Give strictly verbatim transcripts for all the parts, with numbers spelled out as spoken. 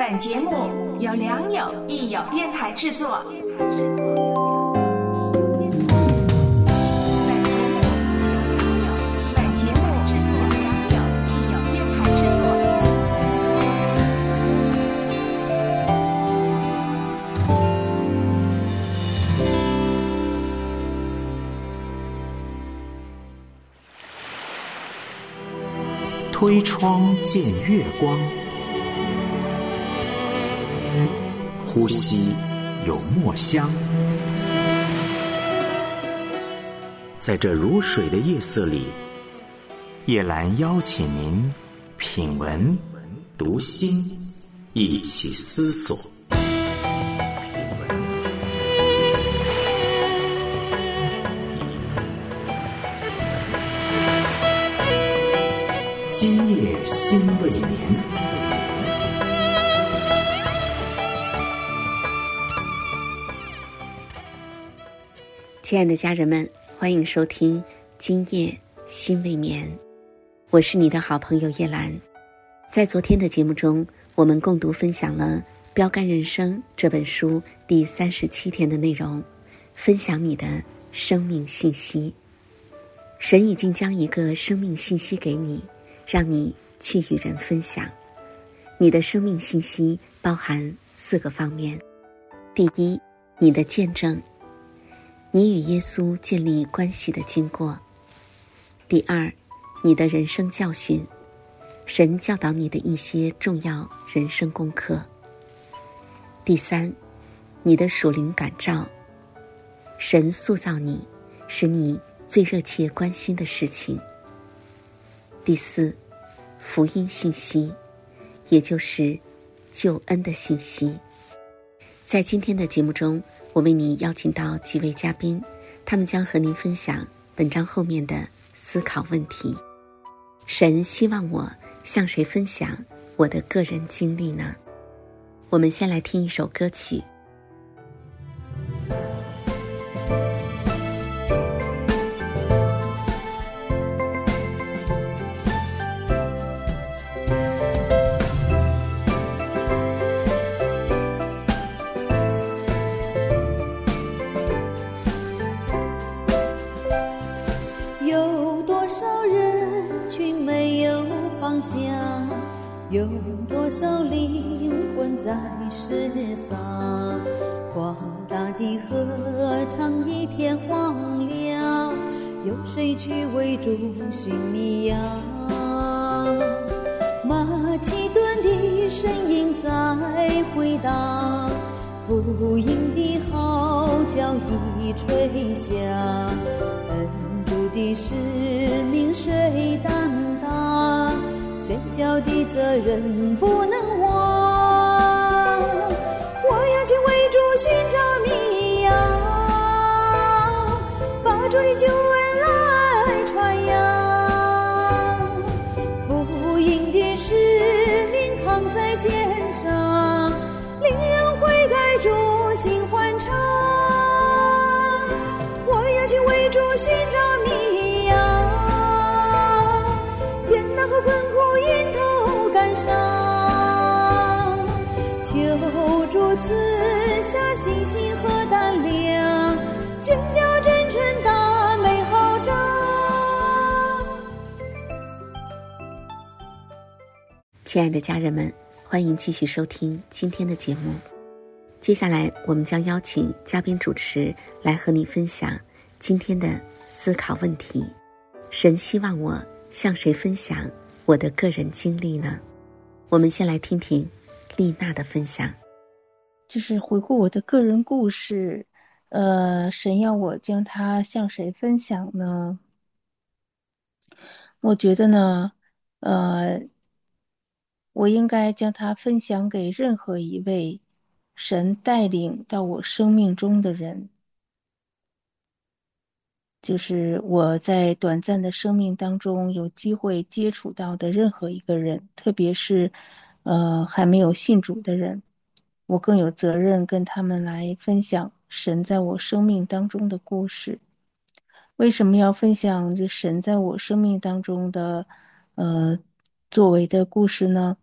本节目由良友益友电台制作。 推窗见月光，呼吸有墨香。在这如水的夜色里，叶兰邀请您品文读心，一起思索。今夜心未眠。 亲爱的家人们，欢迎收听今夜心未眠，我是你的好朋友叶兰。在昨天的节目中，我们共读分享了《标杆人生》这本书第三十七天的内容，分享你的生命信息。神已经将一个生命信息给你，让你去与人分享。你的生命信息包含四个方面。第一，你的见证，你与耶稣建立关系的经过。第二，你的人生教训，神教导你的一些重要人生功课。第三，你的属灵感召，神塑造你，使你最热切关心的事情。第四，福音信息，也就是救恩的信息。在今天的节目中，我为你邀请到几位嘉宾，他们将和您分享本章后面的思考问题。神希望我向谁分享我的个人经历呢？我们先来听一首歌曲。 有多少灵魂在世上，广大的河场一片荒凉，有谁去为主寻迷呀？马其顿的声音在回答，福音的号角已吹响，恩主的使命谁担当？宣教的责任不能忘，我要去为主寻找迷羊，把主的救恩来传扬，福音的使命扛在肩上，令人悔改主心欢畅，我要去为主寻找迷羊，艰难和困苦迎头赶上，求主赐下信心和胆量，宣教真诚大美好仗。 亲爱的家人们，欢迎继续收听今天的节目。接下来我们将邀请嘉宾主持来和你分享今天的思考问题。神希望我向谁分享我的个人经历呢？我们先来听听丽娜的分享。 就是回顾我的个人故事，呃，神要我将它向谁分享呢？我觉得呢，呃，我应该将它分享给任何一位神带领到我生命中的人。就是我在短暂的生命当中有机会接触到的任何一个人，特别是呃还没有信主的人，我更有责任跟他们来分享神在我生命当中的故事。为什么要分享这神在我生命当中的呃作为的故事呢？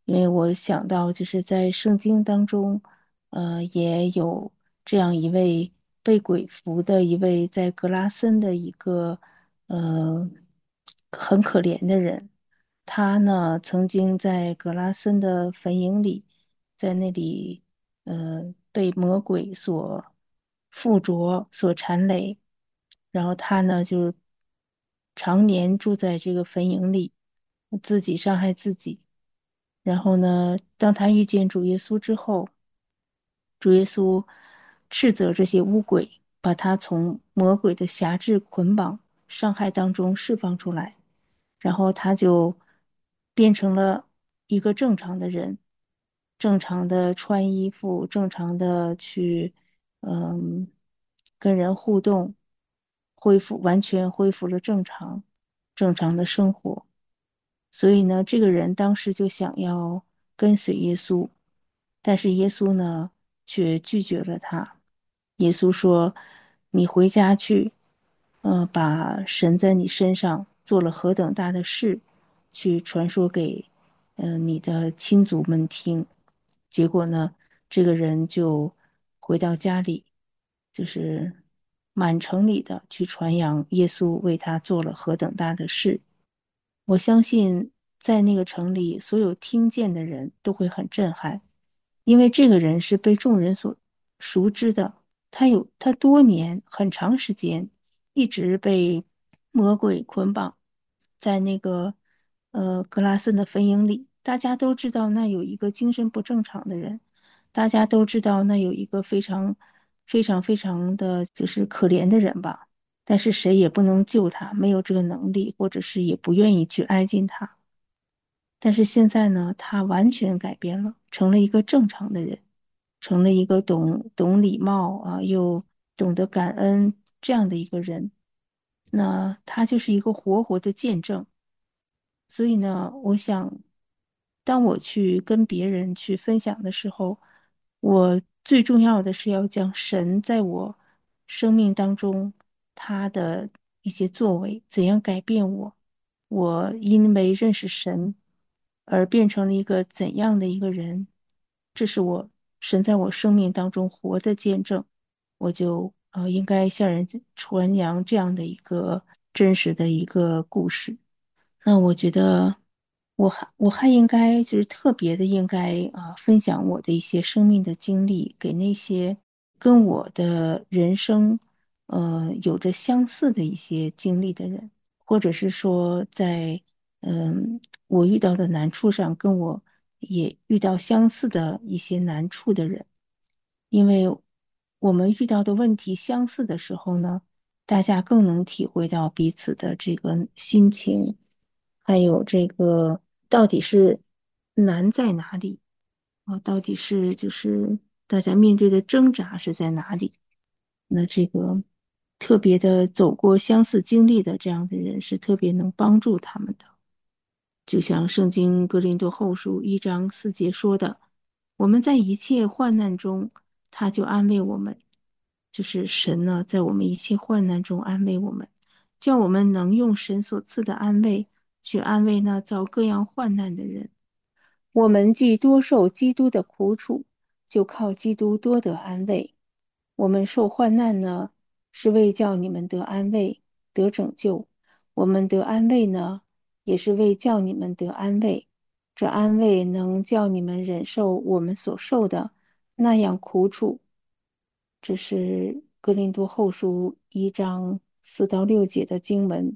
因为我想到就是在圣经当中，呃，也有这样一位被鬼附的一位在格拉森的一个呃很可怜的人，他呢曾经在格拉森的坟茔里，在那里呃被魔鬼所附着、所缠累，然后他呢就常年住在这个坟茔里，自己伤害自己。然后呢，当他遇见主耶稣之后，主耶稣斥责这些污鬼，把他从魔鬼的辖制、捆绑、伤害当中释放出来，然后他就变成了一个正常的人，正常的穿衣服，正常的去，嗯，跟人互动，恢复，完全恢复了正常，正常的生活。所以呢，这个人当时就想要跟随耶稣，但是耶稣呢，却拒绝了他。耶稣说：“你回家去，呃，把神在你身上做了何等大的事，去传说给，呃，你的亲族们听。”结果呢，这个人就回到家里，就是满城里的去传扬耶稣为他做了何等大的事。我相信在那个城里，所有听见的人都会很震撼，因为这个人是被众人所熟知的。他有他多年很长时间一直被魔鬼捆绑在那个呃格拉森的坟茔里，大家都知道那有一个精神不正常的人，大家都知道那有一个非常非常非常的就是可怜的人吧。但是谁也不能救他，没有这个能力，或者是也不愿意去挨近他。但是现在呢，他完全改变了，成了一个正常的人，成了一个懂懂礼貌啊，又懂得感恩这样的一个人。那他就是一个活活的见证。所以呢，我想，当我去跟别人去分享的时候，我最重要的是要将神在我生命当中他的一些作为，怎样改变我，我因为认识神而变成了一个怎样的一个人，这是我神在我生命当中活的见证，我就呃应该向人传扬这样的一个真实的一个故事。那我觉得我还我还应该就是特别的应该啊、分享我的一些生命的经历给那些跟我的人生呃有着相似的一些经历的人，或者是说在嗯我遇到的难处上跟我也遇到相似的一些难处的人。因为我们遇到的问题相似的时候呢，大家更能体会到彼此的这个心情，还有这个到底是难在哪里啊？到底是就是大家面对的挣扎是在哪里？那这个特别的走过相似经历的这样的人是特别能帮助他们的。就像圣经哥林多后书一章四节说的，我们在一切患难中，他就安慰我们，就是神呢，在我们一切患难中安慰我们，叫我们能用神所赐的安慰去安慰那遭各样患难的人。我们既多受基督的苦楚，就靠基督多得安慰。我们受患难呢，是为叫你们得安慰、得拯救；我们得安慰呢，也是为叫你们得安慰。这安慰能叫你们忍受我们所受的那样苦楚。这是哥林多后书一章四到六节的经文。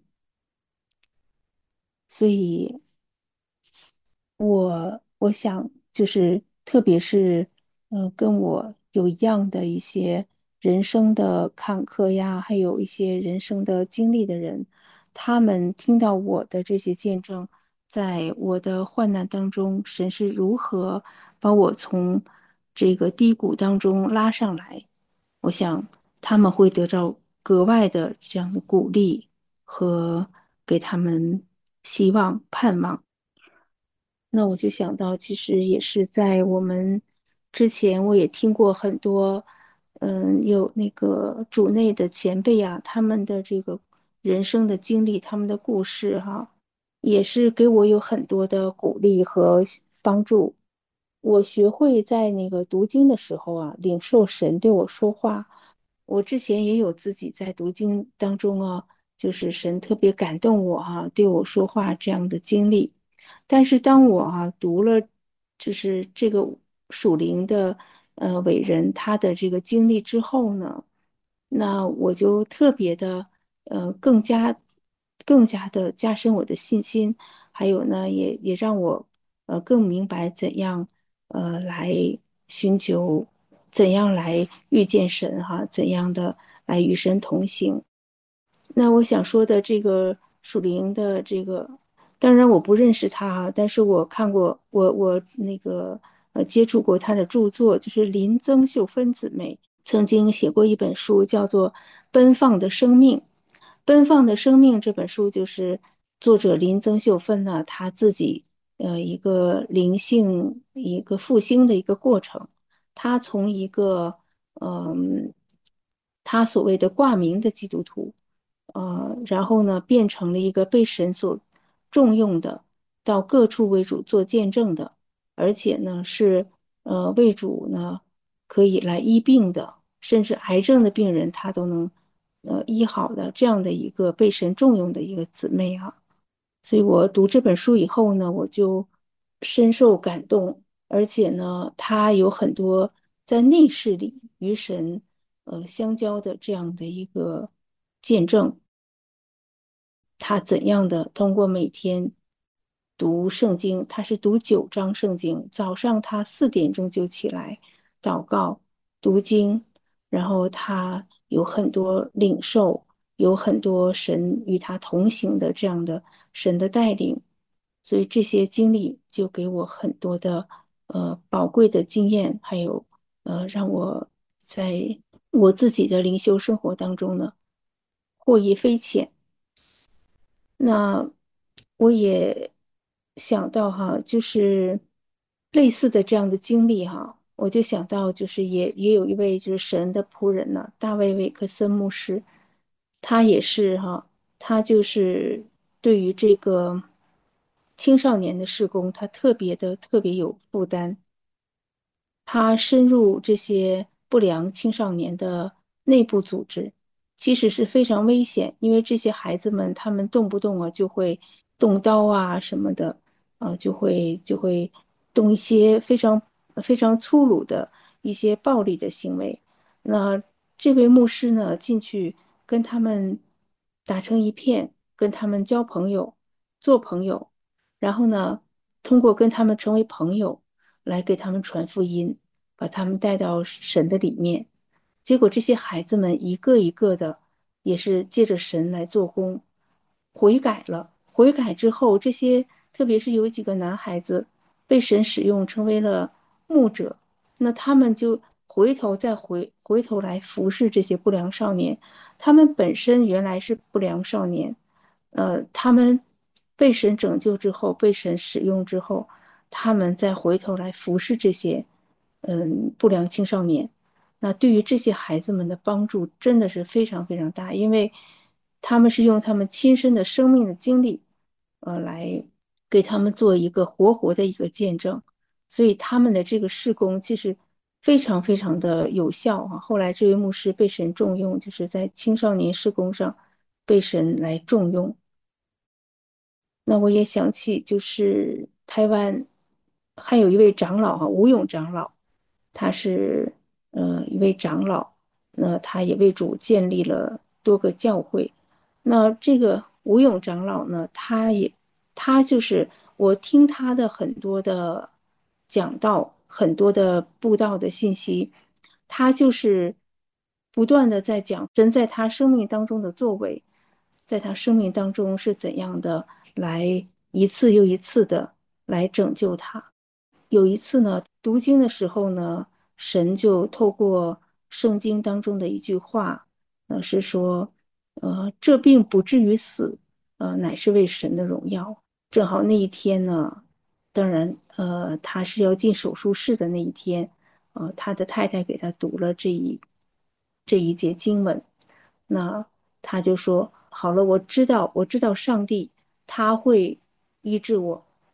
所以我我想就是特别是呃跟我有一样的一些人生的坎坷呀，还有一些人生的经历的人，他们听到我的这些见证，在我的患难当中，神是如何把我从这个低谷当中拉上来，我想他们会得到格外的这样的鼓励和给他们希望盼望。那我就想到，其实也是在我们之前，我也听过很多，嗯，有那个主内的前辈啊，他们的这个人生的经历，他们的故事哈，也是给我有很多的鼓励和帮助。我学会在那个读经的时候啊，领受神对我说话。我之前也有自己在读经当中啊，就是神特别感动我啊，对我说话这样的经历。但是当我啊读了，就是这个属灵的呃伟人他的这个经历之后呢，那我就特别的呃更加更加的加深我的信心，还有呢也也让我呃更明白怎样呃来寻求，怎样来遇见神哈，怎样的来与神同行。那我想说的这个属灵的这个，当然我不认识他啊，但是我看过，我我那个呃接触过他的著作，就是林曾秀芬姊妹曾经写过一本书，叫做《奔放的生命》。《奔放的生命》这本书就是作者林曾秀芬呢，她自己呃一个灵性一个复兴的一个过程。她从一个嗯，她所谓的挂名的基督徒。呃，然后呢，变成了一个被神所重用的，到各处为主做见证的，而且呢是呃为主呢可以来医病的，甚至癌症的病人他都能呃医好的这样的一个被神重用的一个姊妹啊。所以我读这本书以后呢，我就深受感动，而且呢，他有很多在内室里与神呃相交的这样的一个见证。他怎样的通过每天读圣经，他是读九章圣经，早上他四点钟就起来祷告、读经，然后他有很多领受，有很多神与他同行的这样的神的带领，所以这些经历就给我很多的呃宝贵的经验，还有呃让我在我自己的灵修生活当中呢获益匪浅。那我也想到哈，就是类似的这样的经历哈，我就想到就是也也有一位就是神的仆人呢，大卫·韦克森牧师，他也是哈，他就是对于这个青少年的事工，他特别的特别有负担。他深入这些不良青少年的内部组织，其实是非常危险，因为这些孩子们他们动不动啊就会动刀啊什么的，啊就会就会动一些非常非常粗鲁的一些暴力的行为。那这位牧师呢进去跟他们打成一片，跟他们交朋友，做朋友，然后呢通过跟他们成为朋友来给他们传福音。把他们带到神的里面。结果这些孩子们一个一个的，也是借着神来做工，悔改了。悔改之后，这些特别是有几个男孩子被神使用，成为了牧者，那他们就回头再回回头来服侍这些不良少年。他们本身原来是不良少年，呃，他们被神拯救之后，被神使用之后，他们再回头来服侍这些。嗯，不良青少年，那对于这些孩子们的帮助真的是非常非常大，因为他们是用他们亲身的生命的经历，呃，来给他们做一个活活的一个见证，所以他们的这个事工其实非常非常的有效啊。后来这位牧师被神重用，就是在青少年事工上被神来重用。那我也想起，就是台湾还有一位长老哈，吴勇长老。他是呃一位长老，那他也为主建立了多个教会。那这个吴勇长老呢，他也他就是我听他的很多的讲道，很多的布道的信息，他就是不断的在讲神在他生命当中的作为，在他生命当中是怎样的来一次又一次的来拯救他。有一次呢，读经的时候呢，神就透过圣经当中的一句话，呃，是说，呃，这病不至于死，呃，乃是为神的荣耀。正好那一天呢，当然，呃，他是要进手术室的那一天，呃，他的太太给他读了这一这一节经文，那他就说，好了，我知道，我知道上帝他会医治我。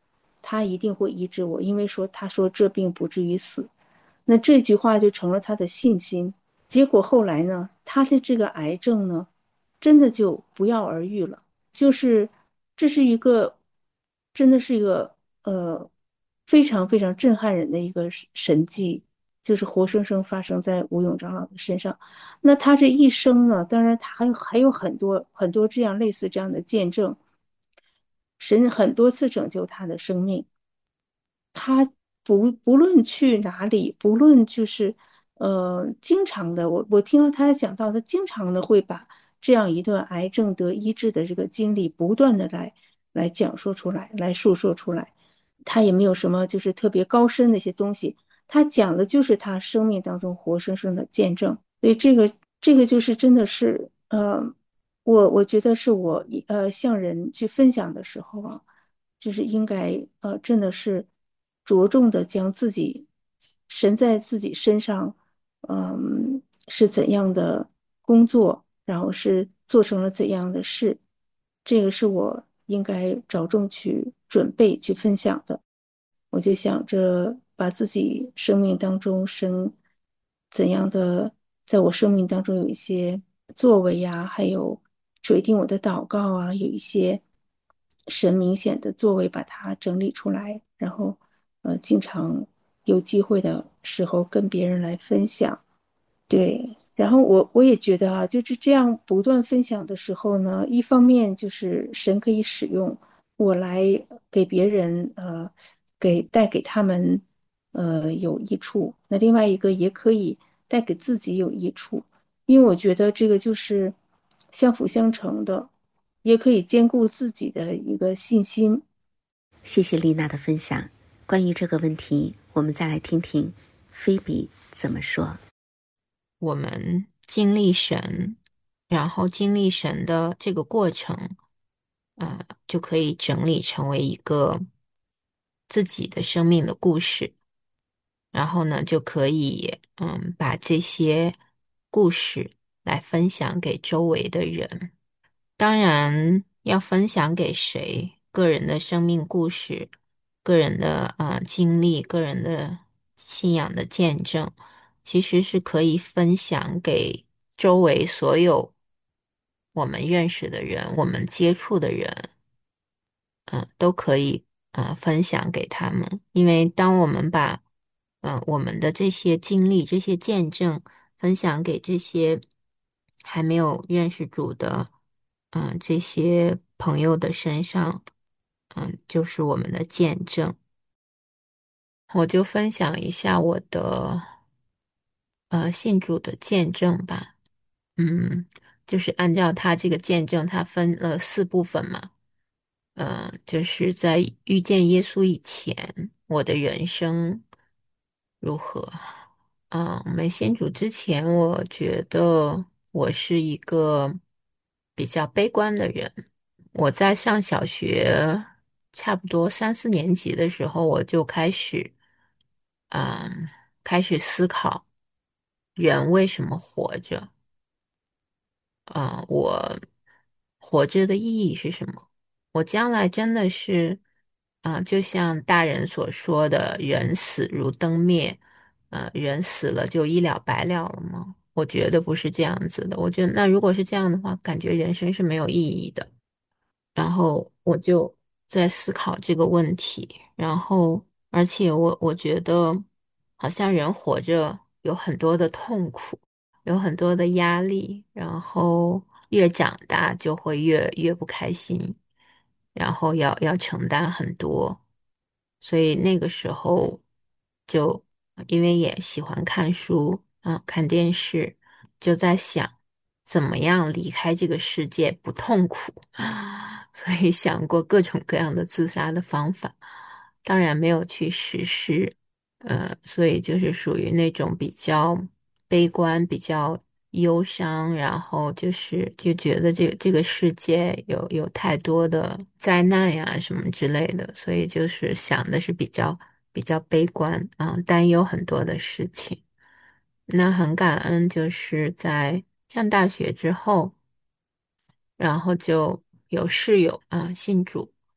他一定会医治我，因为说他说这病不至于死。那这句话就成了他的信心。结果后来呢，他的这个癌症呢，真的就不药而愈了。就是这是一个，真的是一个呃非常非常震撼人的一个神迹，就是活生生发生在吴勇长老的身上。那他这一生呢，当然他还有还有很多很多这样类似这样的见证，神很多次拯救他的生命。他不不论去哪里，不论就是呃，经常的，我我听了他讲到，他经常的会把这样一段癌症得医治的这个经历，不断的来来讲述出来，来述说出来。他也没有什么就是特别高深的一些东西，他讲的就是他生命当中活生生的见证。所以这个这个就是真的是呃，我我觉得是我呃向人去分享的时候啊，就是应该呃真的是着重的将自己神在自己身上，嗯，是怎样的工作，然后是做成了怎样的事，这个是我应该着重去准备去分享的。我就想着把自己生命当中生怎样的，在我生命当中有一些作为呀，还有垂听我的祷告啊，有一些神明显的作为，把它整理出来，然后呃，经常有机会的时候跟别人来分享。对，然后我我也觉得啊，就是这样不断分享的时候呢，一方面就是神可以使用我来给别人，呃，给带给他们，呃，有益处。那另外一个也可以带给自己有益处，因为我觉得这个就是相辅相成的，也可以兼顾自己的一个信心。 谢谢丽娜的分享。关于这个问题，我们再来听听菲比怎么说。 我们经历神，然后经历神的这个过程，呃，就可以整理成为一个自己的生命的故事。然后呢，就可以嗯，把这些故事来分享给周围的人。当然，要分享给谁，个人的生命故事、个人的呃经历、个人的信仰的见证，其实是可以分享给周围所有我们认识的人、我们接触的人，嗯、都可以呃分享给他们。因为当我们把嗯、呃我们的这些经历、这些见证分享给这些还没有认识主的嗯、呃这些朋友的身上，嗯、就是我们的见证。我就分享一下我的呃信主的见证吧。嗯，就是按照他这个见证，他分了四部分嘛。嗯、就是在遇见耶稣以前，我的人生如何？嗯，没信主之前，我觉得我是一个比较悲观的人。我在上小学差不多三四年级的时候，我就开始，嗯，开始思考人为什么活着。嗯，我活着的意义是什么？我将来真的是，啊、就像大人所说的“人死如灯灭”，呃，人死了就一了百了了吗？我觉得不是这样子的。我觉得那如果是这样的话，感觉人生是没有意义的。然后我就在思考这个问题，然后而且我我觉得好像人活着有很多的痛苦，有很多的压力，然后越长大就会越越不开心，然后要要承担很多，所以那个时候就因为也喜欢看书啊，看电视，就在想怎么样离开这个世界不痛苦啊，所以想过各种各样的自杀的方法，当然没有去实施。呃，所以就是属于那种比较悲观、比较忧伤，然后就是就觉得这个这个世界有有太多的灾难呀什么之类的，所以就是想的是比较比较悲观啊，担忧很多的事情。那很感恩，就是在上大学之后，然后就有室友啊信主。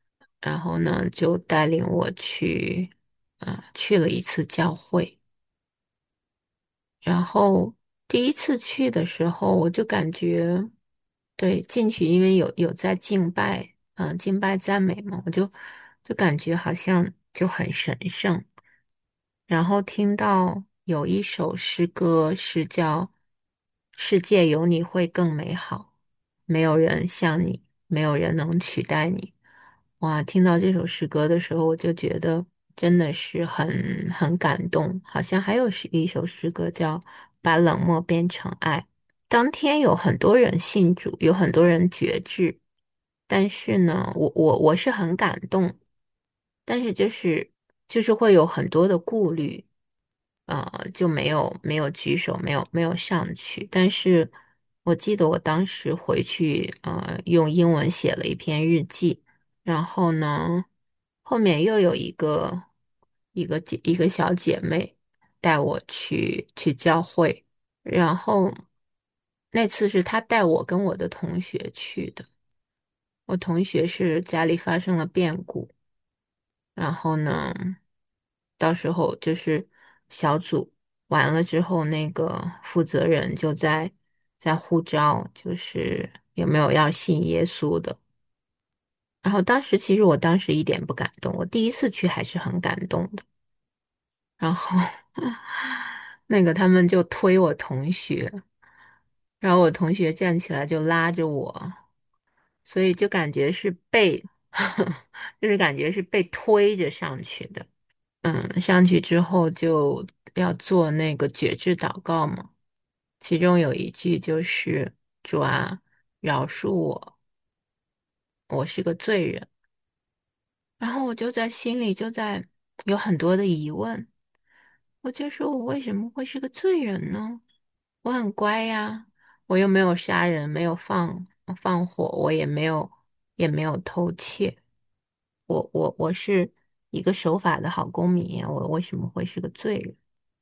然后呢就带领我去，呃，去了一次教会。然后第一次去的时候，我就感觉，对，进去因为有有在敬拜，嗯、敬拜赞美嘛，我就就感觉好像就很神圣。然后听到有一首诗歌是叫“世界有你会更美好”，没有人像你，没有人能取代你。哇，听到这首诗歌的时候，我就觉得真的是很很感动。好像还有是一首诗歌叫“把冷漠变成爱”。当天有很多人信主，有很多人觉志，但是呢，我我我是很感动，但是就是就是会有很多的顾虑，呃，就没有没有举手，没有没有上去。但是我记得我当时回去，呃，用英文写了一篇日记。然后呢，后面又有一个一个姐一个小姐妹带我去去教会，然后那次是她带我跟我的同学去的。我同学是家里发生了变故，然后呢，到时候就是小组完了之后，那个负责人就在在呼召，就是有没有要信耶稣的。然后当时其实我当时一点不感动，我第一次去还是很感动的。然后那个他们就推我同学，然后我同学站起来就拉着我，所以就感觉是被，就是感觉是被推着上去的。嗯，上去之后就要做那个觉知祷告嘛，其中有一句就是主啊，饶恕我，我是个罪人。然后我就在心里就在有很多的疑问，我就说我为什么会是个罪人呢？我很乖呀，我又没有杀人，没有放放火，我也没有也没有偷窃，我我我是一个守法的好公民呀，我为什么会是个罪人？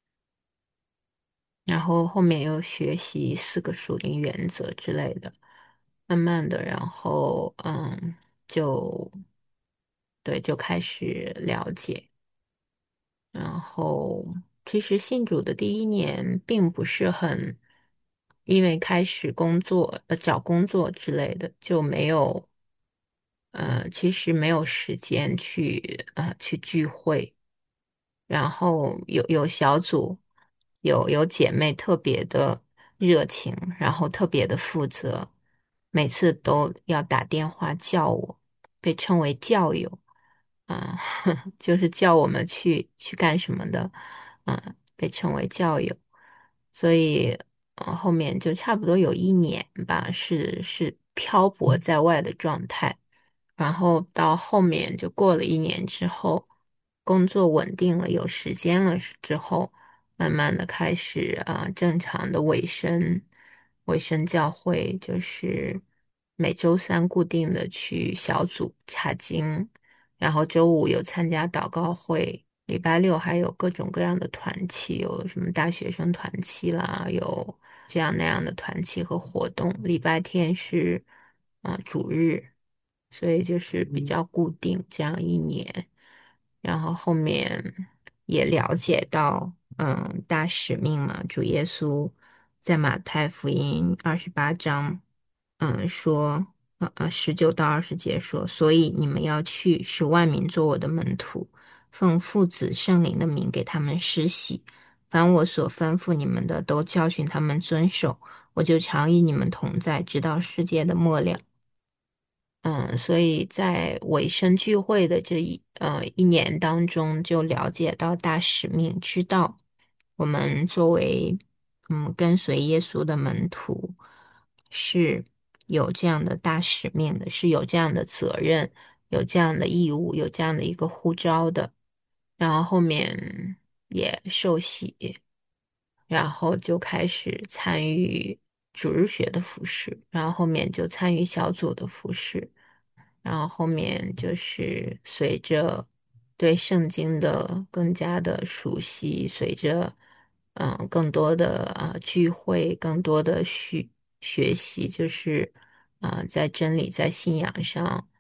然后后面又学习四个属灵原则之类的，慢慢的，然后嗯，就对，就开始了解。然后其实信主的第一年并不是很，因为开始工作，呃，找工作之类的就没有，呃，其实没有时间去呃去聚会。然后有有小组，有有姐妹特别的热情，然后特别的负责，每次都要打电话叫我，被称为教友。啊、就是叫我们去去干什么的，嗯、被称为教友。所以，呃，后面就差不多有一年吧，是是漂泊在外的状态。然后到后面就过了一年之后，工作稳定了，有时间了之后，慢慢的开始啊、正常的委身，委身教会就是每周三固定的去小组查经，然后周五有参加祷告会，礼拜六还有各种各样的团契，有什么大学生团契啦，有这样那样的团契和活动。礼拜天是啊、主日。所以就是比较固定这样一年，然后后面也了解到，嗯，大使命嘛，主耶稣在马太福音二十八章，嗯，说，呃呃，十九到二十节说，所以你们要去，使万民做我的门徒，奉父子圣灵的名给他们施洗，凡我所吩咐你们的，都教训他们遵守，我就常与你们同在，直到世界的末了。嗯，所以在尾声聚会的这一呃一年当中，就了解到大使命，知道我们作为嗯跟随耶稣的门徒是有这样的大使命的，是有这样的责任，有这样的义务，有这样的一个呼召的。然后后面也受洗，然后就开始参与主日学的服饰，然后后面就参与小组的服饰。然后后面就是随着对圣经的更加的熟悉，随着嗯更多的啊、聚会，更多的学学习，就是啊、在真理在信仰上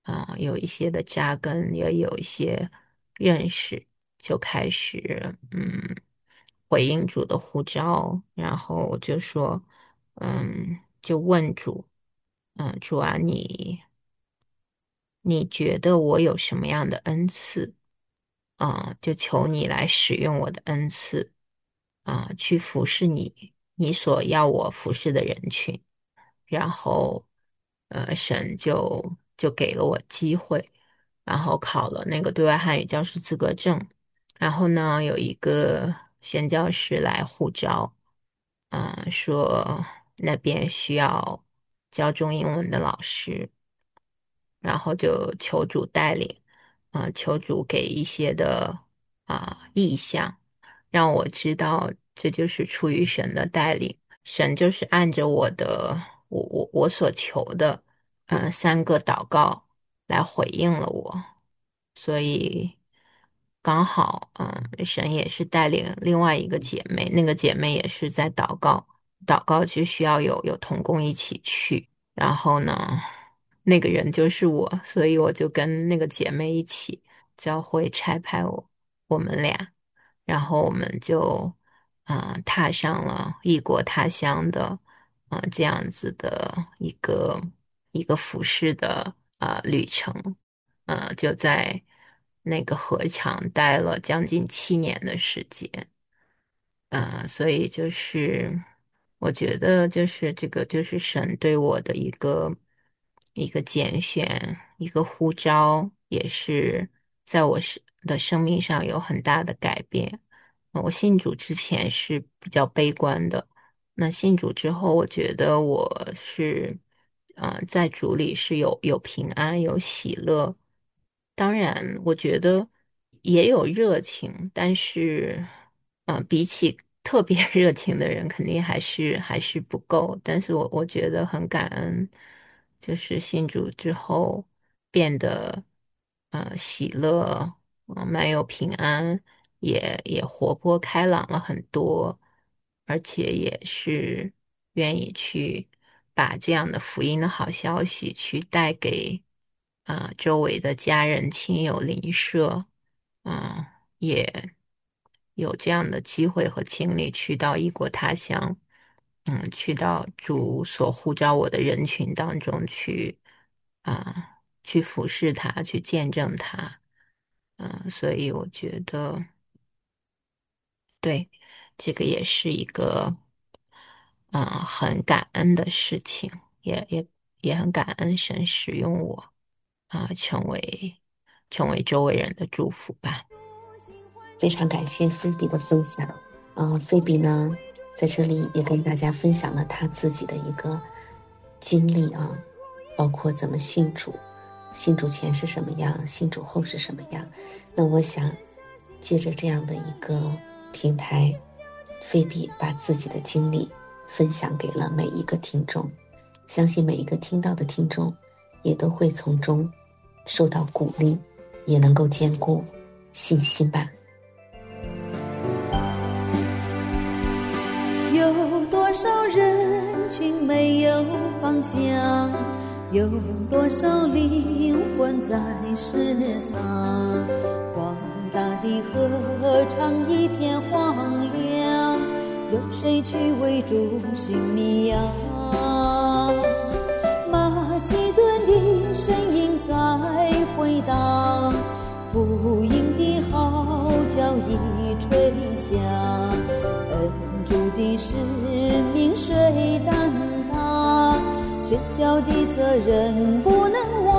啊、呃、有一些的扎根，也有一些认识，就开始嗯回应主的呼召，然后我就说嗯就问主，嗯主啊你你觉得我有什么样的恩赐？啊、呃就求你来使用我的恩赐啊、呃去服侍你你所要我服侍的人群。然后，呃，神就就给了我机会，然后考了那个对外汉语教师资格证。然后呢，有一个宣教师来呼召，嗯、说那边需要教中英文的老师，然后就求主带领，啊、求主给一些的啊、意向，让我知道这就是出于神的带领。神就是按着我的我我我所求的，呃，三个祷告来回应了我，所以刚好，嗯，神也是带领另外一个姐妹，那个姐妹也是在祷告，祷告就需要有有同工一起去，然后呢，那个人就是我，所以我就跟那个姐妹一起，教会差派我我们俩。然后我们就呃踏上了异国他乡的呃这样子的一个一个服饰的呃旅程，呃就在那个河场待了将近七年的时间。呃，所以就是我觉得就是这个就是神对我的一个一个拣选，一个呼召，也是在我是的生命上有很大的改变。呃我信主之前是比较悲观的，那信主之后，我觉得我是呃在主里是有有平安，有喜乐。当然，我觉得也有热情，但是，呃，比起特别热情的人，肯定还是还是不够。但是我我觉得很感恩，就是信主之后变得呃喜乐，呃蛮有平安，也也活泼开朗了很多，而且也是愿意去把这样的福音的好消息去带给。啊、呃周围的家人、亲友、邻舍，嗯、也有这样的机会和经历去到异国他乡，嗯，去到主所呼召我的人群当中去，啊、去服侍他，去见证他，嗯、所以我觉得，对，这个也是一个，嗯、很感恩的事情，也也也很感恩神使用我。啊、成为成为周围人的祝福吧。 非常感谢菲比的分享。呃，菲比呢，在这里也跟大家分享了她自己的一个经历啊，包括怎么信主，信主前是什么样，信主后是什么样。那我想，借着这样的一个平台，菲比把自己的经历分享给了每一个听众，相信每一个听到的听众也都会从中受到鼓励，也能够坚固信心吧。 有多少人群没有方向，有多少灵魂在世上，广大的河场一片荒凉，有谁去为主寻觅呀？马其顿的声音在回荡，福音的号角已吹响，恩主的使命谁担当？宣教的责任不能忘。